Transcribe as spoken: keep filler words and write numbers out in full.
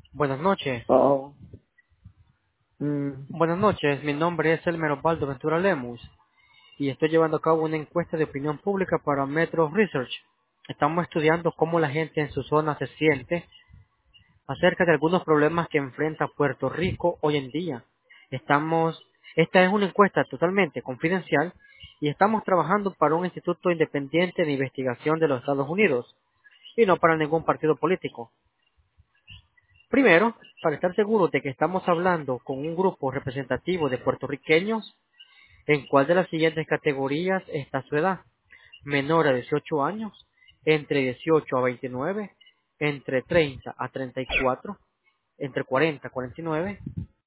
Buenas noches. Oh, mm, Buenas noches, mi nombre es Elmer Osvaldo Ventura Lemus y estoy llevando a cabo una encuesta de opinión pública para Metro Research. Estamos estudiando cómo la gente en su zona se siente acerca de algunos problemas que enfrenta Puerto Rico hoy en día. Estamos, esta es una encuesta totalmente confidencial y estamos trabajando para un instituto independiente de investigación de los Estados Unidos y no para ningún partido político. Primero, para estar seguros de que estamos hablando con un grupo representativo de puertorriqueños, ¿en cuál de las siguientes categorías está su edad? Menor a dieciocho años, entre dieciocho a veintinueve, entre treinta a treinta y cuatro, entre cuarenta a cuarenta y nueve,